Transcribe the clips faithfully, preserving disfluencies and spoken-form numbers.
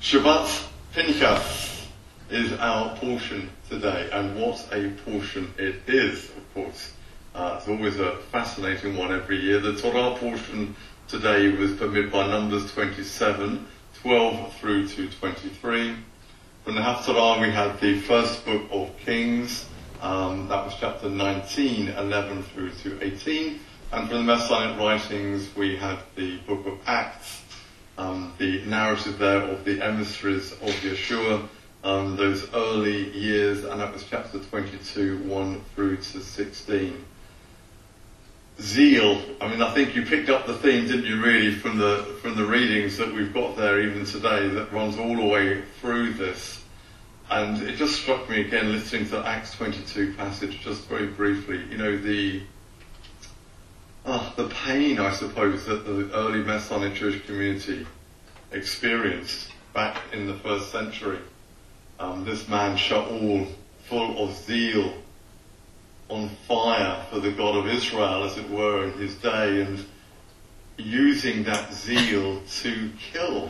Shabbat Pinchas is our portion today, and what a portion it is, of course. Uh, it's always a fascinating one every year. The Torah portion today was permitted by Numbers twenty-seven, twelve through to twenty-three. From the Haftarah we had the first book of Kings, um, that was chapter nineteen, eleven through to eighteen. And from the Messianic writings we had the book of Acts, um, the narrative there of the emissaries of Yeshua, um, those early years, and that was chapter twenty-two, one through to sixteen. Zeal, I mean, I think you picked up the theme, didn't you, really, from the from the readings that we've got there even today, that runs all the way through this. And it just struck me again, listening to the Acts twenty-two passage, just very briefly, you know, the uh, the pain, I suppose, that the early Messianic Jewish community experienced back in the first century. Um, this man, Shaul, full of zeal, on fire for the God of Israel, as it were, in his day, and using that zeal to kill,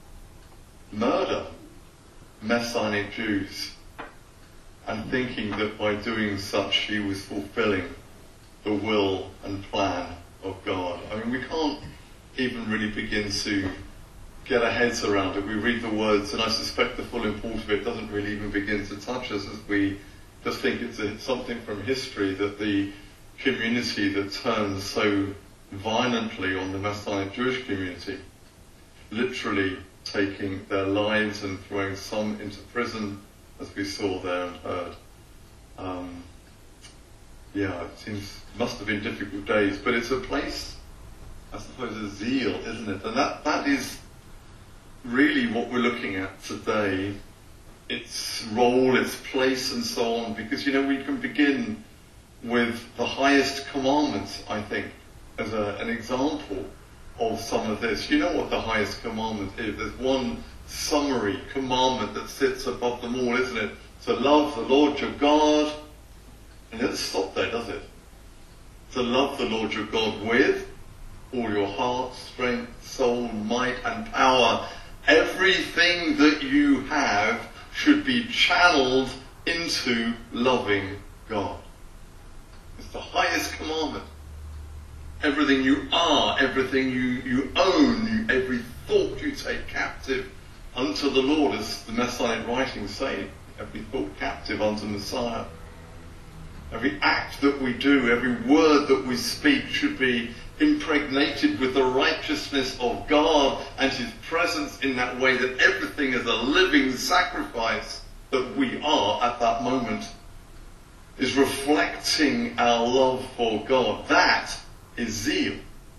murder Messianic Jews, and thinking that by doing such he was fulfilling the will and plan of God. I mean, we can't even really begin to get our heads around it. We read the words, and I suspect the full import of it doesn't really even begin to touch us, as we just think it's a, something from history, that the community that turned so violently on the Messianic Jewish community, literally taking their lives and throwing some into prison, as we saw there and heard. Um, yeah, it seems, must have been difficult days, but it's a place, I suppose, of zeal, isn't it? And that, that is really what we're looking at today. Its role, its place, and so on, because, you know, we can begin with the highest commandments, I think, as a, an example of some of this. You know what the highest commandment is? There's one summary commandment that sits above them all, isn't it? To love the Lord your God, and it doesn't stop there, does it? To love the Lord your God with all your heart, strength, soul, might, and power. Everything that you have should be channeled into loving God. It's the highest commandment. Everything you are, everything you, you own, every thought you take captive unto the Lord, as the Messianic writings say, every thought captive unto Messiah. Every act that we do, every word that we speak should be impregnated with the righteousness of God and his presence, in that way that everything is a living sacrifice that we are at that moment is reflecting our love for God. That is zeal,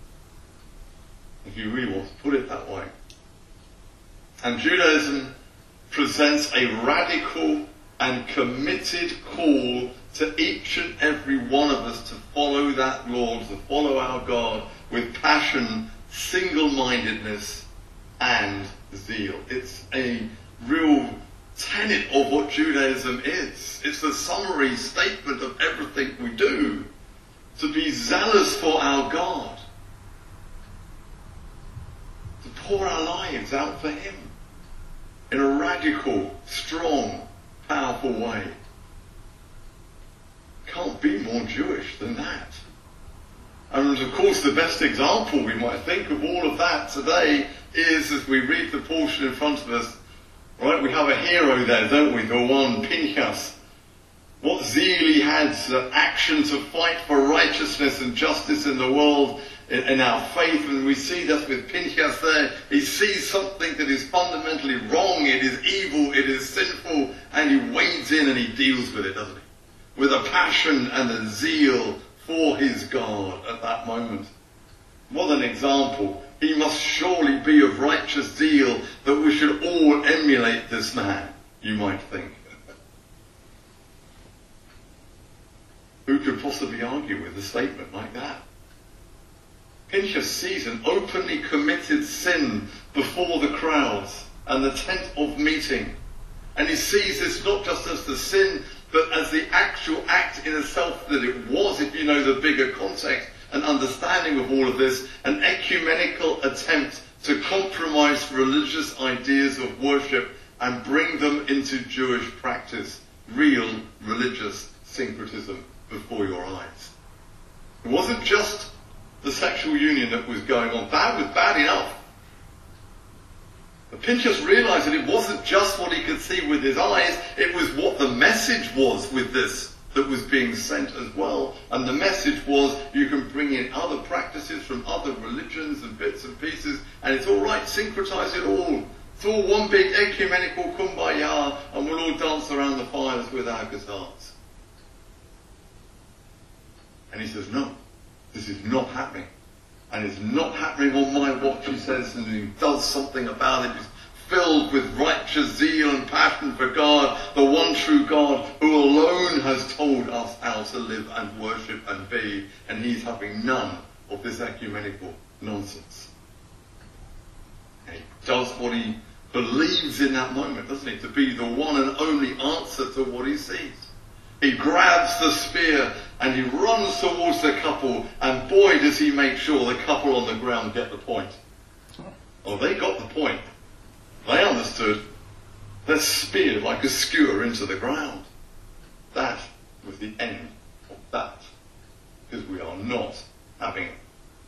if you really want to put it that way. And Judaism presents a radical and committed call to each and every one of us to follow that Lord, to follow our God with passion, single-mindedness, and zeal. It's a real tenet of what Judaism is. It's a summary statement of everything we do. To be zealous for our God. To pour our lives out for him in a radical, strong, powerful way. Can't be more Jewish than that. And of course the best example we might think of all of that today is, as we read the portion in front of us, right, we have a hero there, don't we, the one, Pinchas. What zeal he had, uh, action to fight for righteousness and justice in the world, in, in our faith. And we see that with Pinchas there. He sees something that is fundamentally wrong, it is evil, it is sinful, and he wades in and he deals with it, doesn't he? With a passion and a zeal for his God at that moment. What an example. He must surely be of righteous zeal, that we should all emulate this man, you might think. Who could possibly argue with a statement like that? Pinchas sees an openly committed sin before the crowds and the tent of meeting. And he sees this not just as the sin, but as the actual act in itself that it was, if you know the bigger context. an understanding of all of this, an ecumenical attempt to compromise religious ideas of worship and bring them into Jewish practice, real religious syncretism before your eyes. It wasn't just the sexual union that was going on. That was bad enough. But Pinchas realized that it wasn't just what he could see with his eyes, it was what the message was with this that was being sent as well. And the message was, you can bring in other practices from other religions and bits and pieces, and it's all right, syncretize it all. It's all one big ecumenical kumbaya, and we'll all dance around the fires with our guitars. And he says, no, this is not happening. And it's not happening on my watch, he says, and he does something about it. He's filled with righteous zeal and passion for God, the one true God, who alone has told us how to live and worship and be, and he's having none of this ecumenical nonsense. And he does what he believes in that moment, doesn't he? To be the one and only answer to what he sees. He grabs the spear and he runs towards the couple, and boy does he make sure the couple on the ground get the point. Oh, they got the point. They understood. They're speared like a skewer into the ground. That was the end of that. Because we are not having it.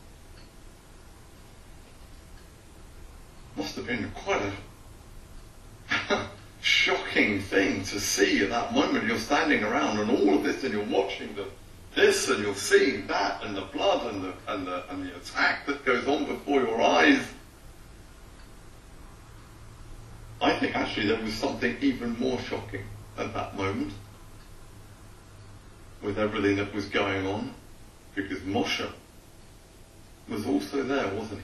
Must have been quite a shocking thing to see at that moment. You're standing around and all of this, and you're watching the, this, and you're seeing that, and the blood and the, and the and the attack that goes on before your eyes. I think actually there was something even more shocking at that moment with everything that was going on, because Moshe was also there, wasn't he?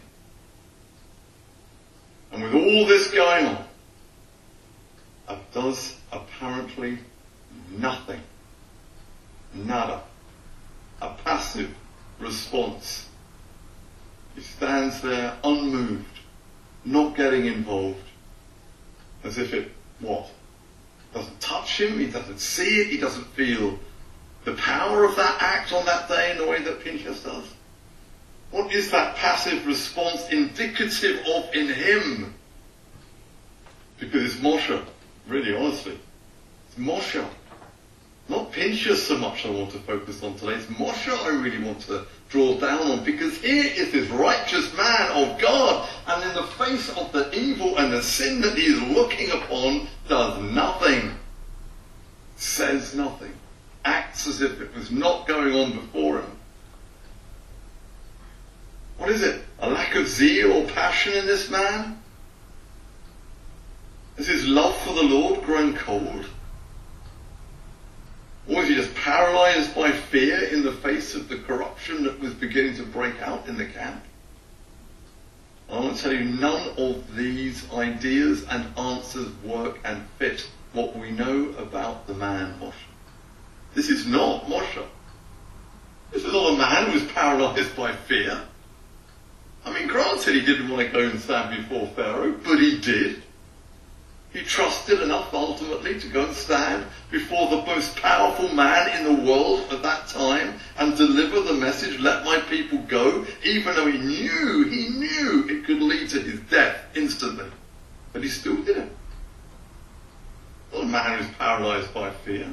And with all this going on, it does apparently nothing. Nada. A passive response. He stands there unmoved, not getting involved, as if it, what? Doesn't touch him, he doesn't see it, he doesn't feel the power of that act on that day in the way that Pinchas does. What is that passive response indicative of in him? Because it's Moshe, really honestly. It's Moshe. Not Pinchas so much I want to focus on today. It's Moshe I really want to draw down on, because here is this righteous man of God, and in the face of the evil and the sin that he is looking upon, does nothing, says nothing, acts as if it was not going on before him. What is it? A lack of zeal or passion in this man? Is his love for the Lord grown cold? Or was he just paralyzed by fear in the face of the corruption that was beginning to break out in the camp? I want to tell you, none of these ideas and answers work and fit what we know about the man Moshe. This is not Moshe. This is not a man who was paralyzed by fear. I mean, granted he didn't want to go and stand before Pharaoh, but he did. He trusted enough ultimately to go and stand before the most powerful man in the world at that time and deliver the message, let my people go, even though he knew, he knew it could lead to his death instantly. But he still did it. Not a man who's paralyzed by fear.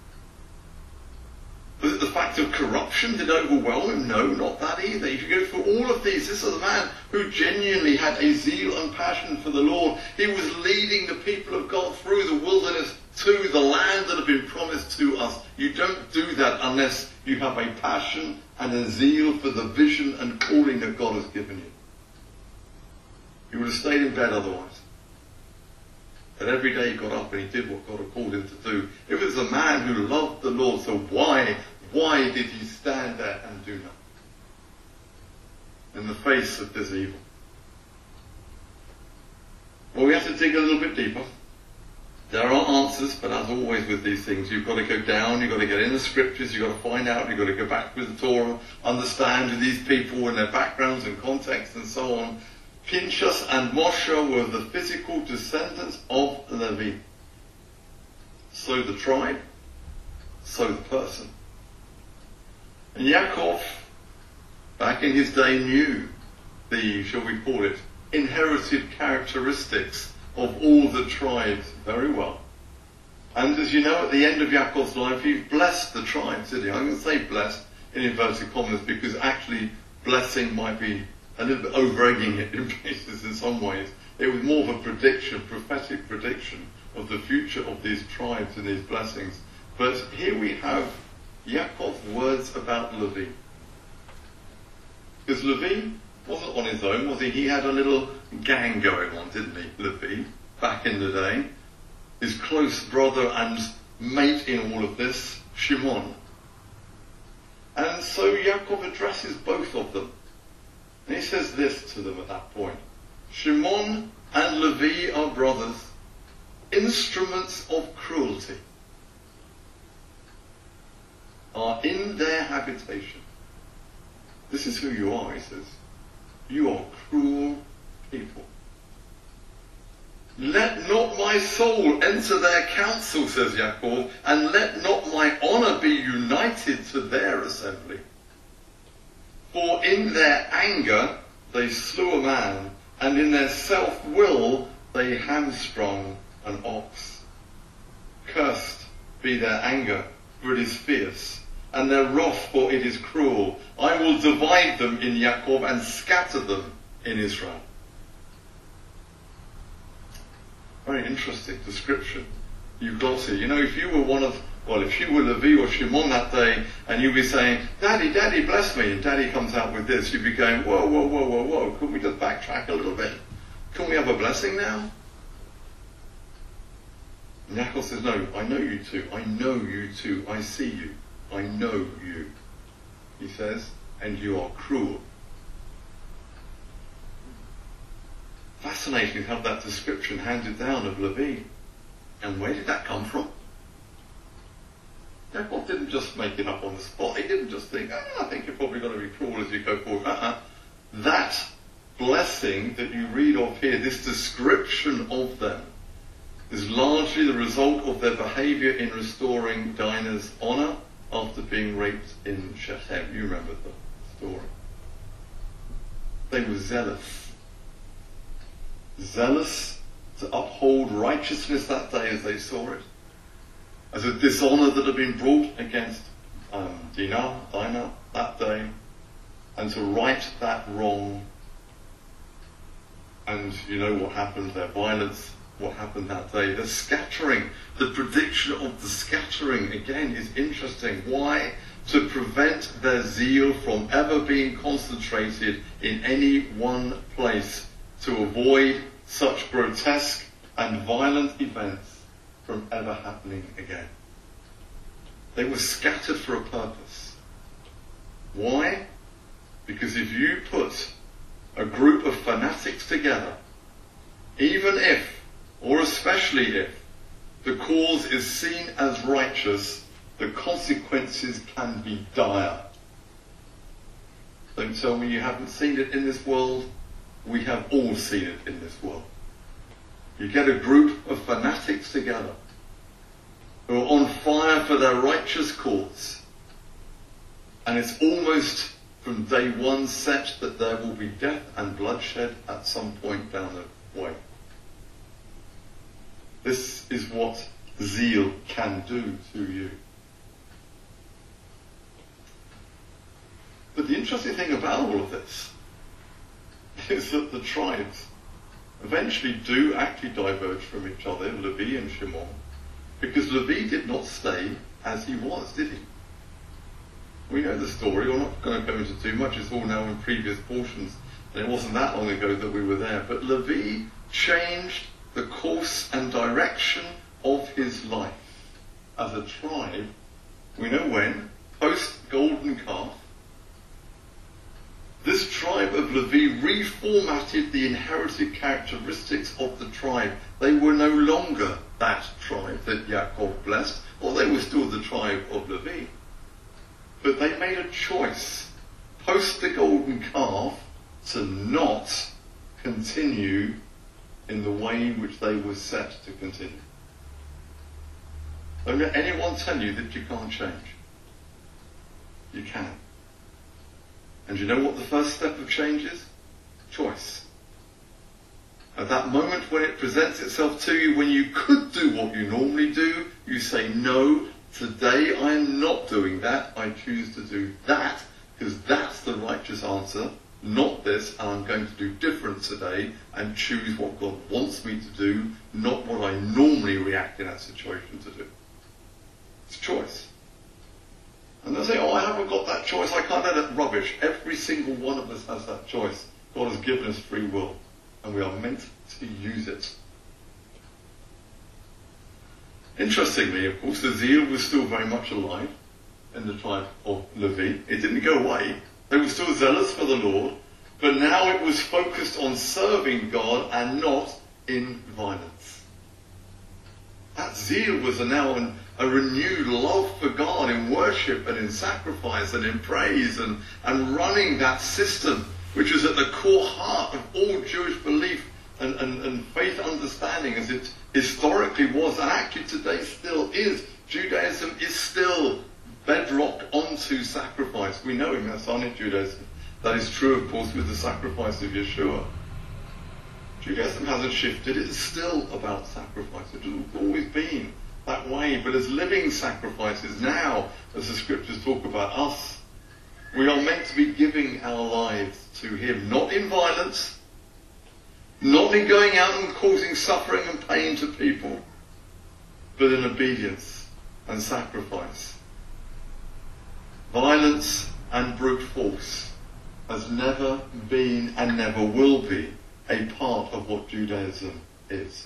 Was it the fact of corruption that overwhelmed him? No, not that either. If you go through all of these, this is a man who genuinely had a zeal and passion for the Lord. He was leading the people of God through the wilderness to the land that had been promised to us. You don't do that unless you have a passion and a zeal for the vision and calling that God has given you. You would have stayed in bed otherwise. But every day he got up and he did what God had called him to do. It was a man who loved the Lord, so why, why did he stand there and do nothing in the face of this evil? Well, we have to dig a little bit deeper. There are answers, but as always with these things, you've got to go down, you've got to get in the scriptures, you've got to find out, you've got to go back with the Torah, understand these people and their backgrounds and contexts and so on. Pinchas and Moshe were the physical descendants of Levi. So the tribe, so the person. And Yaakov back in his day, knew the, shall we call it, inherited characteristics of all the tribes very well. And as you know, at the end of Yaakov's life, he blessed the tribes, didn't he? I'm going to say blessed in inverted commas because actually blessing might be a little bit over-egging it in places in some ways. It was more of a prediction, prophetic prediction of the future of these tribes and these blessings. But here we have Yaakov's words about Levi. Because Levi wasn't on his own, was he? He had a little gang going on, didn't he, Levi, back in the day. His close brother and mate in all of this, Shimon. And so Yaakov addresses both of them. And he says this to them at that point. Shimon and Levi are brothers, instruments of cruelty, are in their habitation. This is who you are, he says. You are cruel people. Let not my soul enter their council, says Yaakov, and let not my honour be united to their assembly. For in their anger they slew a man, and in their self-will they hamstrung an ox. Cursed be their anger, for it is fierce, and their wrath, for it is cruel. I will divide them in Yaakov and scatter them in Israel. Very interesting description you've got here. You know, if you were one of, well, if you were Levi or Shimon that day, and you'd be saying, Daddy, Daddy, bless me, and Daddy comes out with this, you'd be going, whoa, whoa, whoa, whoa, whoa, can we just backtrack a little bit? Can we have a blessing now? And Yaakov says, no, I know you two, I know you two, I see you, I know you, he says, and you are cruel. Fascinating to have that description handed down of Levi. And where did that come from? Yaakov didn't just make it up on the spot. He didn't just think, oh, I think you're probably going to be cruel as you go forward. Uh-uh. That blessing that you read of here, this description of them, is largely the result of their behaviour in restoring Dinah's honour after being raped in Shechem. You remember the story. They were zealous. Zealous to uphold righteousness that day as they saw it, as a dishonour that had been brought against um, Dinah, Dinah that day, and to right that wrong. And you know what happened, their violence, what happened that day, the scattering, the prediction of the scattering again is interesting. Why? To prevent their zeal from ever being concentrated in any one place, to avoid such grotesque and violent events from ever happening again. They were scattered for a purpose. Why? Because if you put a group of fanatics together, even if, or especially if, the cause is seen as righteous, the consequences can be dire. Don't tell me you haven't seen it in this world. We have all seen it in this world. You get a group of fanatics together who are on fire for their righteous cause, and it's almost from day one set that there will be death and bloodshed at some point down the way. This is what zeal can do to you. But the interesting thing about all of this is that the tribes eventually do actually diverge from each other, Levi and Shimon, because Levi did not stay as he was, did he? We know the story. We're not going to go into too much. It's all now in previous portions, and it wasn't that long ago that we were there. But Levi changed the course and direction of his life as a tribe. We know when, post-Golden Calf, this tribe of Levi reformatted the inherited characteristics of the tribe. They were no longer that tribe that Yaakov blessed, or they were still the tribe of Levi. But they made a choice, post the golden calf, to not continue in the way in which they were set to continue. Don't let anyone tell you that you can't change. You can. And you know what the first step of change is? Choice. At that moment when it presents itself to you, when you could do what you normally do, you say, no, today I am not doing that. I choose to do that, because that's the righteous answer, not this, and I'm going to do different today and choose what God wants me to do, not what I normally react in that situation to do. It's choice. And they'll say, oh, I haven't got that choice, I can't have that rubbish. Every single one of us has that choice. God has given us free will, and we are meant to use it. Interestingly, of course, the zeal was still very much alive in the tribe of Levi. It didn't go away. They were still zealous for the Lord, but now it was focused on serving God and not in violence. That zeal was now an, a renewed love for God in worship and in sacrifice and in praise and, and running that system, which was at the core heart of all Jewish belief and, and, and faith understanding, as it historically was, and actually today still is. Judaism is still bedrock onto sacrifice. We know in Messianic Judaism that is true, of course, with the sacrifice of Yeshua. Judaism hasn't shifted. It's still about sacrifice. It has always been that way. But as living sacrifices now, as the scriptures talk about us, we are meant to be giving our lives to Him, not in violence, not in going out and causing suffering and pain to people, but in obedience and sacrifice. Violence and brute force has never been and never will be a part of what Judaism is.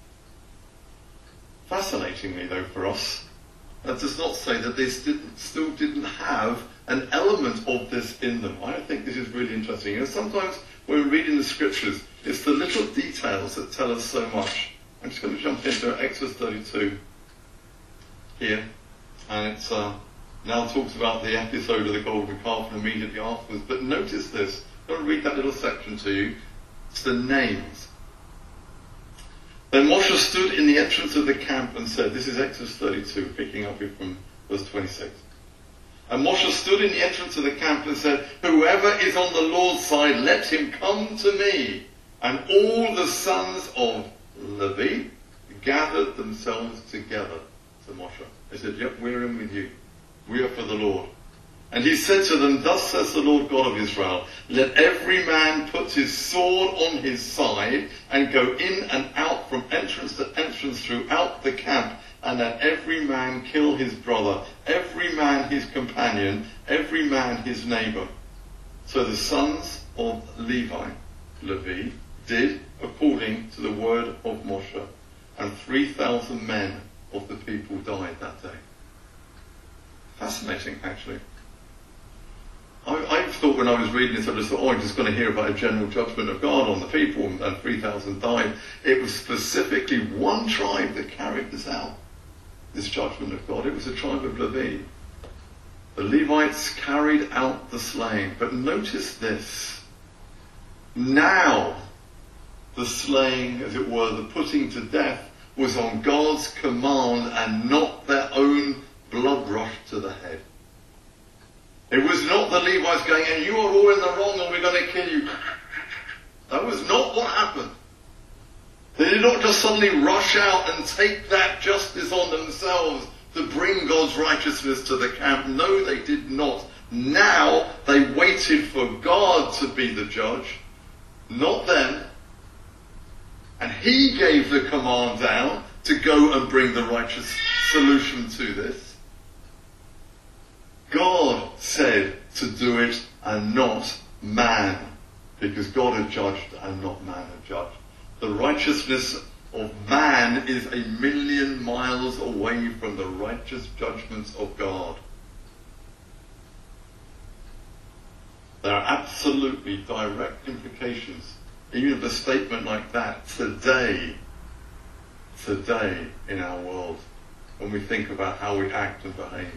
Fascinatingly, though, for us, that does not say that they didn't, still didn't have an element of this in them. I think this is really interesting. You know, sometimes when we're reading the scriptures, it's the little details that tell us so much. I'm just going to jump into Exodus thirty-two here, and it's uh, now talks about the episode of the golden calf and immediately afterwards. But notice this. I'm going to read that little section to you. It's the names. Then Moshe stood in the entrance of the camp and said, this is Exodus thirty-two, picking up here from verse twenty-six. And Moshe stood in the entrance of the camp and said, whoever is on the Lord's side, let him come to me. And all the sons of Levi gathered themselves together to Moshe. They said, yep, we're in with you. We are for the Lord. And he said to them, thus says the Lord God of Israel, let every man put his sword on his side and go in and out from entrance to entrance throughout the camp, and let every man kill his brother, every man his companion, every man his neighbor. So the sons of Levi, Levi, did according to the word of Moshe, and three thousand men of the people died that day. Fascinating, actually. I, I thought when I was reading this, I just thought, oh, I'm just going to hear about a general judgment of God on the people, and, and three thousand died. It was specifically one tribe that carried this out, this judgment of God. It was the tribe of Levi. The Levites carried out the slaying. But notice this. Now, the slaying, as it were, the putting to death, was on God's command and not their own blood rush to the head. It was not the Levites going, and you are all in the wrong and we're going to kill you. That was not what happened. They did not just suddenly rush out and take that justice on themselves to bring God's righteousness to the camp. No, they did not. Now they waited for God to be the judge, not them. And He gave the command down to go and bring the righteous solution to this. God said to do it and not man, because God had judged and not man had judged. The righteousness of man is a million miles away from the righteous judgments of God. There are absolutely direct implications, even of a statement like that, today, today in our world, when we think about how we act and behave.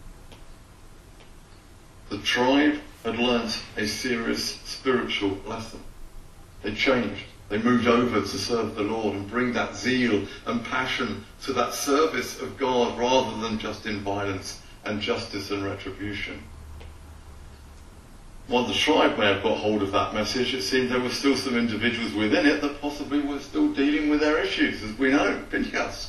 The tribe had learnt a serious spiritual lesson. They changed. They moved over to serve the Lord and bring that zeal and passion to that service of God rather than just in violence and justice and retribution. while the tribe may have got hold of that message, it seemed there were still some individuals within it that possibly were still dealing with their issues, as we know, Pinchas.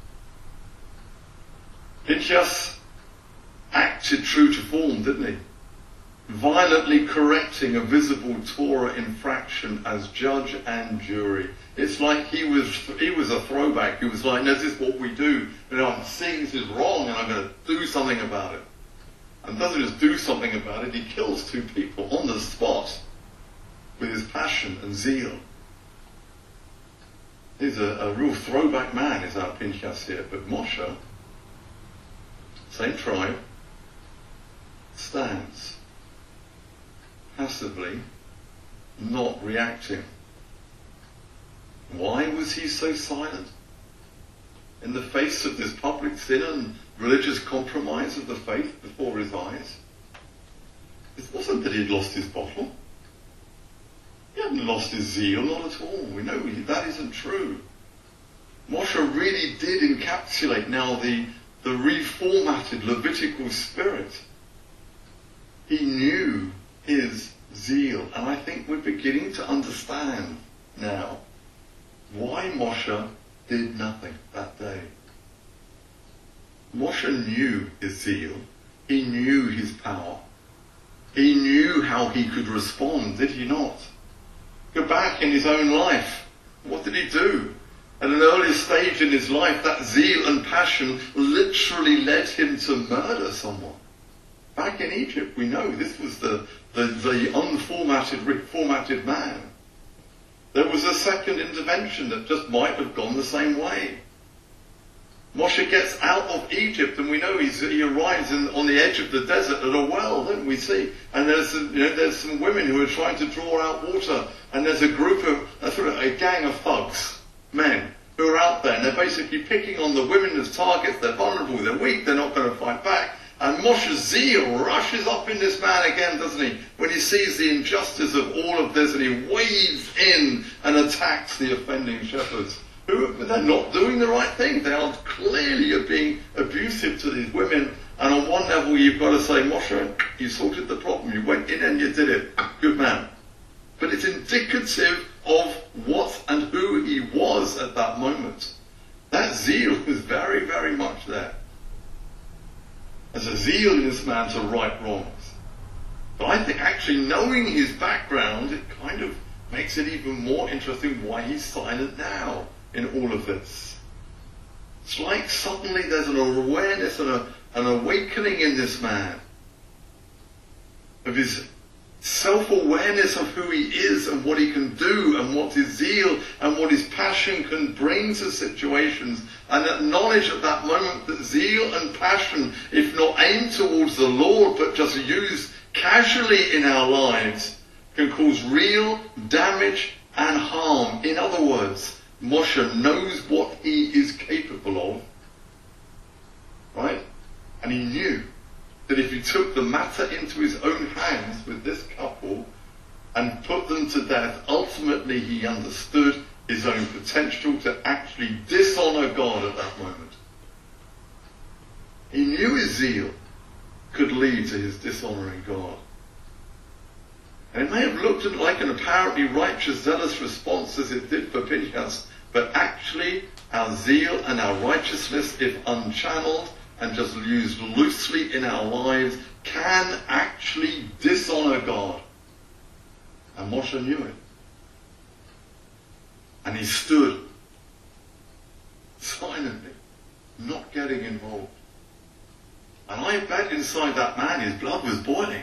Pinchas acted true to form, didn't he? Violently correcting a visible Torah infraction as judge and jury. It's like he was he was a throwback. He was like, no, this is what we do. You know, I'm seeing this is wrong and I'm going to do something about it. And doesn't just do something about it, he kills two people on the spot with his passion and zeal. He's a, a real throwback man, is our Pinchas here. But Moshe, same tribe, stands passively, not reacting. Why was he so silent? In the face of this public sin and religious compromise of the faith before his eyes? It wasn't that he'd lost his bottle. He hadn't lost his zeal, not at all. We know that isn't true. Moshe really did encapsulate now the, the reformatted Levitical spirit. He knew his zeal, and I think we're beginning to understand now why Moshe did nothing that day. Moshe knew his zeal. He knew his power. He knew how he could respond, did he not? Go back in his own life. What did he do? At an earlier stage in his life, that zeal and passion literally led him to murder someone. Back in Egypt, we know this was the, the, the unformatted, reformatted man. There was a second intervention that just might have gone the same way. Moshe gets out of Egypt, and we know he's, he arrives in, on the edge of the desert at a well, don't we see? And there's, you know, there's some women who are trying to draw out water, and there's a group of, a, sort of a gang of thugs, men, who are out there, and they're basically picking on the women as targets. They're vulnerable, they're weak, they're not going to fight back. And Moshe's zeal rushes up in this man again, doesn't he? When he sees the injustice of all of this, and he wades in and attacks the offending shepherds. Who, they're not doing the right thing. They are clearly being abusive to these women. And on one level, you've got to say, Moshe, you sorted the problem. You went in and you did it. Good man. But it's indicative of what and who he was at that moment. That zeal was very, very much there. There's a zeal in this man to right wrongs. But I think actually knowing his background, it kind of makes it even more interesting why he's silent now in all of this. It's like suddenly there's an awareness and a, an awakening in this man of his self-awareness of who he is and what he can do and what his zeal and what his passion can bring to situations, and acknowledge at that moment that zeal and passion, if not aimed towards the Lord but just used casually in our lives, can cause real damage and harm. In other words, Moshe knows what he is capable of, right? And he knew that if he took the matter into his own hands with this couple and put them to death, ultimately he understood his own potential to actually dishonor God at that moment. He knew his zeal could lead to his dishonoring God. And it may have looked like an apparently righteous, zealous response as it did for Pinchas, but actually our zeal and our righteousness, if unchanneled and just used loosely in our lives, can actually dishonor God. And Moshe knew it. And he stood silently, not getting involved. And I bet inside that man his blood was boiling.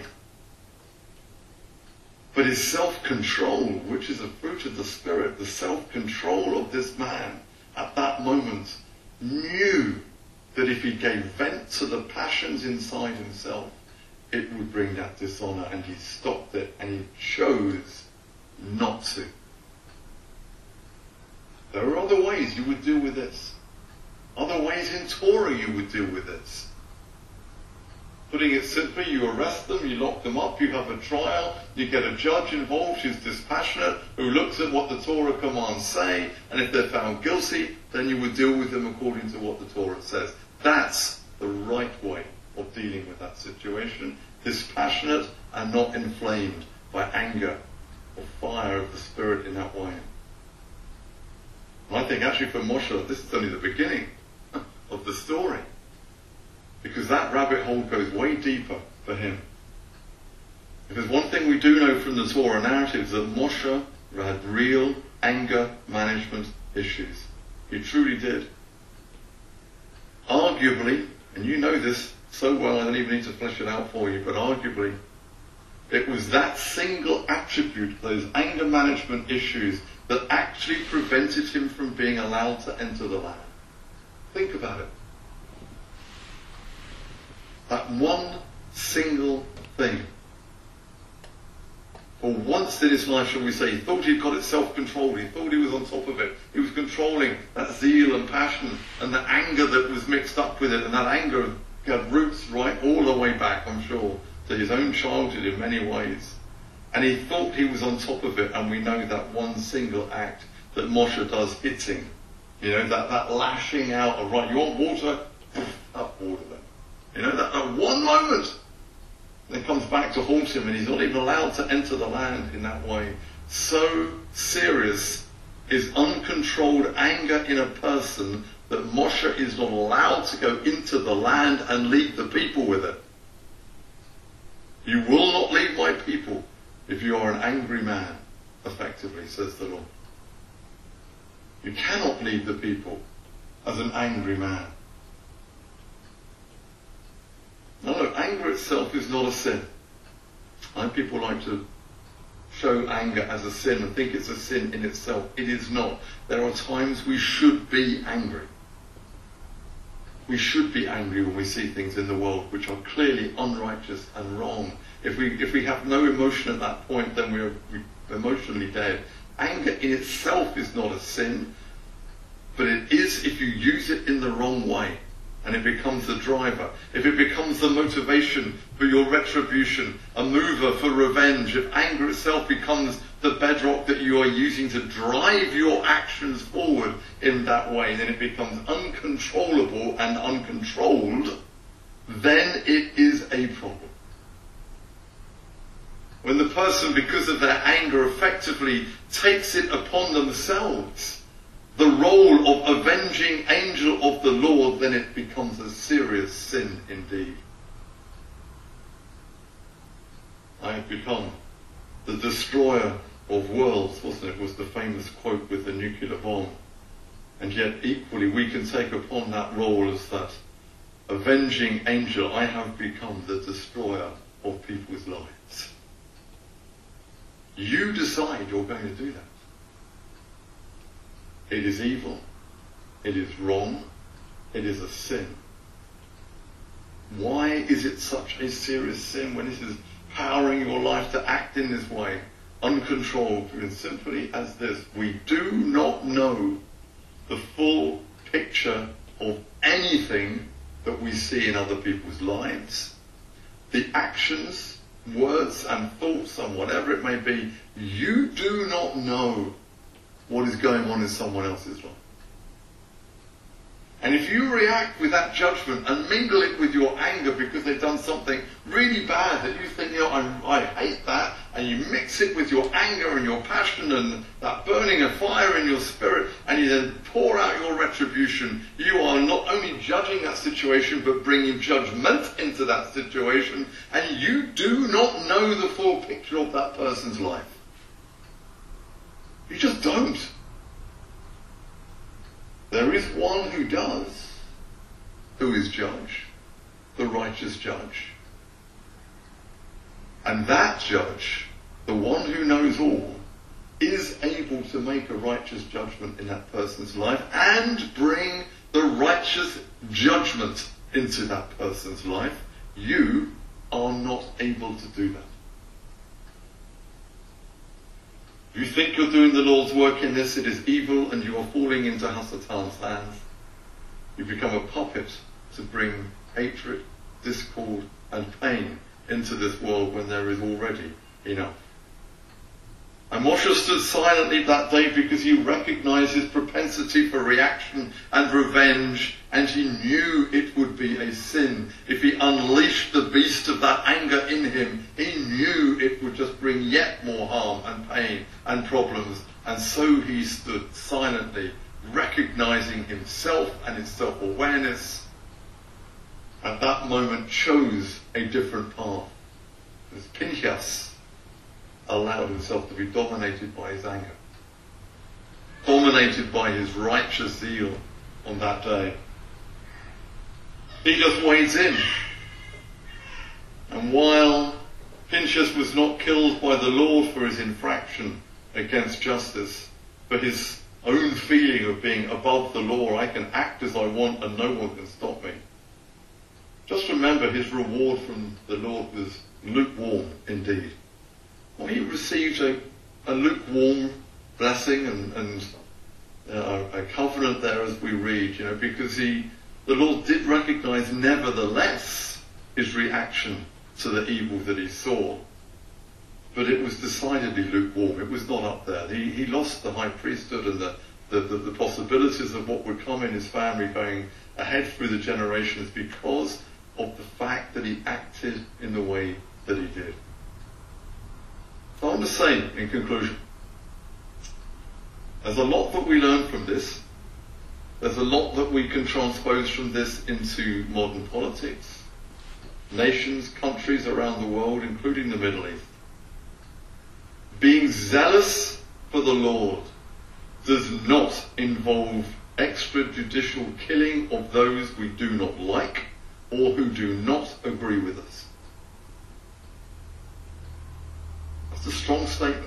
But his self-control, which is a fruit of the Spirit, the self-control of this man at that moment, knew that if he gave vent to the passions inside himself, it would bring that dishonor, and he stopped it, and he chose not to. There are other ways you would deal with this. Other ways in Torah you would deal with this. Putting it simply, you arrest them, you lock them up, you have a trial, you get a judge involved who's dispassionate, who looks at what the Torah commands say, and if they're found guilty, then you would deal with them according to what the Torah says. That's the right way of dealing with that situation. is passionate and not inflamed by anger or fire of the Spirit in that way. And I think actually for Moshe, this is only the beginning of the story. Because that rabbit hole goes way deeper for him. Because one thing we do know from the Torah narrative is that Moshe had real anger management issues. He truly did. Arguably, and you know this so well, I don't even need to flesh it out for you, but arguably, it was that single attribute, those anger management issues, that actually prevented him from being allowed to enter the land. Think about it. That one single thing. For once in his life, shall we say, he thought he'd got it self-controlled. He thought he was on top of it. He was controlling that zeal and passion and the anger that was mixed up with it. And that anger had roots right all the way back, I'm sure, to his own childhood in many ways. And he thought he was on top of it. And we know that one single act that Moshe does hitting. You know, that, that lashing out of, right, you want water? Up water then. You know, that, that one moment. Then comes back to haunt him, and he's not even allowed to enter the land in that way. So serious is uncontrolled anger in a person that Moshe is not allowed to go into the land and lead the people with it. You will not lead my people if you are an angry man, effectively, says the Lord. You cannot lead the people as an angry man. No, no, anger itself is not a sin. And people like to show anger as a sin and think it's a sin in itself. It is not. There are times we should be angry. We should be angry when we see things in the world which are clearly unrighteous and wrong. If we if we have no emotion at that point, then we are emotionally dead. Anger in itself is not a sin, but it is if you use it in the wrong way. And it becomes the driver. If it becomes the motivation for your retribution, a mover for revenge, if anger itself becomes the bedrock that you are using to drive your actions forward in that way, then it becomes uncontrollable and uncontrolled, then it is a problem. When the person, because of their anger, effectively takes it upon themselves, the role of avenging angel of the Lord, then it becomes a serious sin indeed. I have become the destroyer of worlds, wasn't it? Was the famous quote with the nuclear bomb. And yet equally we can take upon that role as that avenging angel. I have become the destroyer of people's lives. You decide you're going to do that. It is evil. It is wrong. It is a sin. Why is it such a serious sin when it is powering your life to act in this way, uncontrolled? And simply as this, we do not know the full picture of anything that we see in other people's lives. The actions, words and thoughts and whatever it may be, you do not know what is going on in someone else's life. And if you react with that judgment and mingle it with your anger because they've done something really bad that you think, you know, I, I hate that, and you mix it with your anger and your passion and that burning of fire in your spirit, and you then pour out your retribution, you are not only judging that situation but bringing judgment into that situation, and you do not know the full picture of that person's life. You just don't. There is one who does, who is judge, the righteous judge. And that judge, the one who knows all, is able to make a righteous judgment in that person's life and bring the righteous judgment into that person's life. You are not able to do that. If you think you're doing the Lord's work in this, it is evil and you are falling into Hasatan's hands. You become a puppet to bring hatred, discord and pain into this world when there is already enough. And Moshe stood silently that day because he recognized his propensity for reaction and revenge, and he knew it would be a sin. If he unleashed the beast of that anger in him, he knew it would just bring yet more harm and pain and problems. And so he stood silently, recognizing himself and his self-awareness. At that moment chose a different path. As Pinchas allowed himself to be dominated by his anger, dominated by his righteous zeal on that day. He just wades in. And while Pinchas was not killed by the Lord for his infraction against justice, for his own feeling of being above the law, I can act as I want and no one can stop me. Just remember, his reward from the Lord was lukewarm indeed. Well, he received a, a lukewarm blessing and, and uh, a covenant there, as we read, you know, because he, the Lord did recognize nevertheless his reaction to the evil that he saw. But it was decidedly lukewarm. It was not up there. He, he lost the high priesthood and the, the, the, the possibilities of what would come in his family going ahead through the generations because of the fact that he acted in the way that he did. So I want to say, in conclusion, there's a lot that we learn from this. There's a lot that we can transpose from this into modern politics, nations, countries around the world, including the Middle East. Being zealous for the Lord does not involve extrajudicial killing of those we do not like or who do not agree with us. That's a strong statement.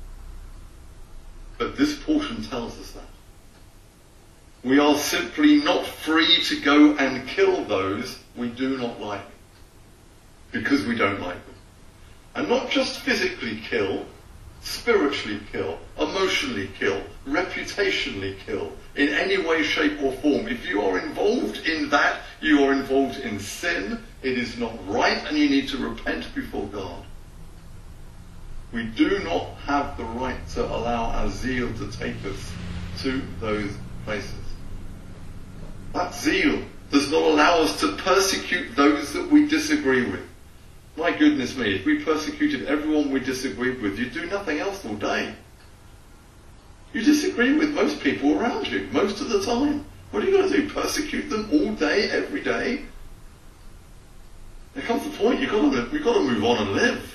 But this portion tells us that. We are simply not free to go and kill those we do not like because we don't like them. And not just physically kill, spiritually kill, emotionally kill, reputationally kill, in any way, shape or form. If you are involved in that, you are involved in sin. It is not right and you need to repent before God. We do not have the right to allow our zeal to take us to those places. That zeal does not allow us to persecute those that we disagree with. My goodness me, if we persecuted everyone we disagreed with, you'd do nothing else all day. You disagree with most people around you, most of the time. What are you going to do? Persecute them all day, every day? There comes the point, you've got to, you've got to move on and live.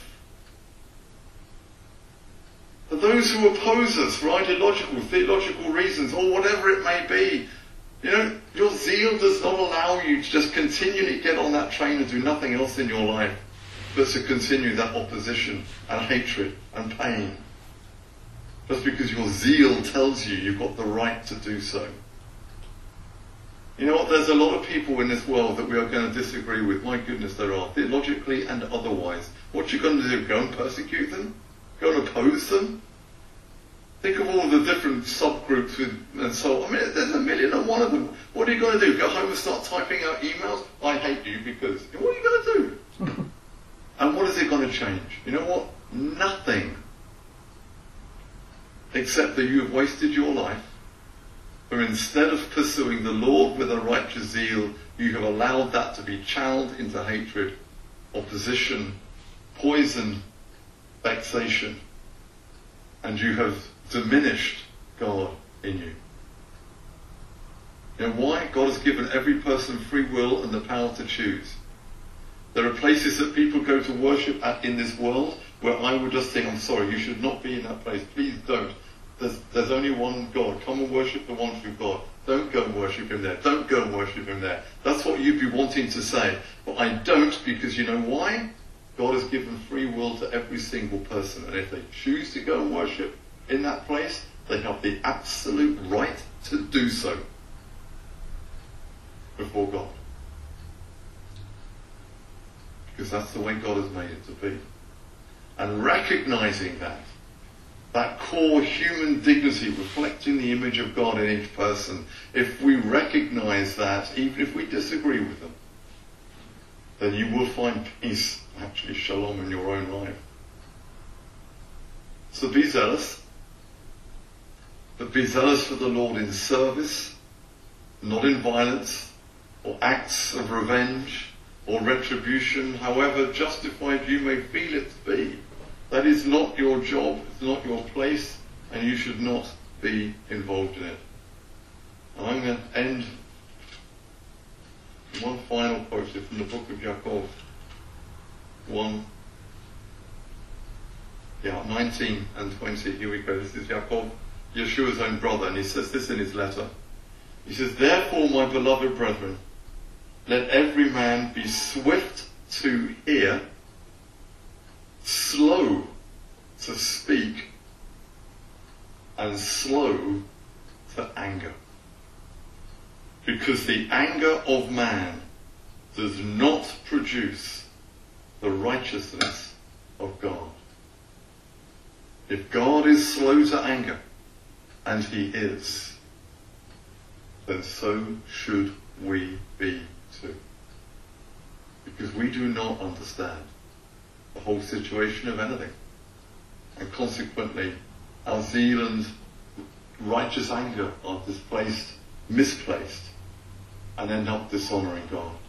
For those who oppose us for ideological, theological reasons, or whatever it may be, you know, your zeal does not allow you to just continually get on that train and do nothing else in your life, but to continue that opposition and hatred and pain. Just because your zeal tells you you've got the right to do so. You know what, there's a lot of people in this world that we are going to disagree with. My goodness, there are, theologically and otherwise. What you're going to do, go and persecute them? Go and oppose them? Think of all the different subgroups with, and so, I mean, there's a million and one of them. What are you going to do? Go home and start typing out emails? I hate you because, what are you going to do? And what is it going to change? You know what? Nothing. Except that you have wasted your life. For instead of pursuing the Lord with a righteous zeal, you have allowed that to be channeled into hatred, opposition, poison, vexation. And you have diminished God in you. You know why? God has given every person free will and the power to choose. There are places that people go to worship at in this world where I would just think, I'm sorry, you should not be in that place. Please don't. There's, there's only one God. Come and worship the one true God. Don't go and worship him there. Don't go and worship him there. That's what you'd be wanting to say. But I don't, because you know why? God has given free will to every single person. And if they choose to go and worship in that place, they have the absolute right to do so before God. Because that's the way God has made it to be. And recognizing that, that core human dignity reflecting the image of God in each person, if we recognize that, even if we disagree with them, then you will find peace, actually shalom, in your own life. So be zealous, but be zealous for the Lord in service, not in violence, or acts of revenge, or retribution, however justified you may feel it to be. That is not your job, it's not your place, and you should not be involved in it. And I'm going to end with one final quote from the book of Yaakov. One, yeah, nineteen and twenty. Here we go. This is Yaakov, Yeshua's own brother, and he says this in his letter. He says, "Therefore, my beloved brethren, let every man be swift to hear, slow to speak, and slow to anger. Because the anger of man does not produce the righteousness of God." If God is slow to anger, and he is, then so should we be too. Because we do not understand the whole situation of anything. And consequently, our zeal and righteous anger are displaced, misplaced, and end up dishonouring God.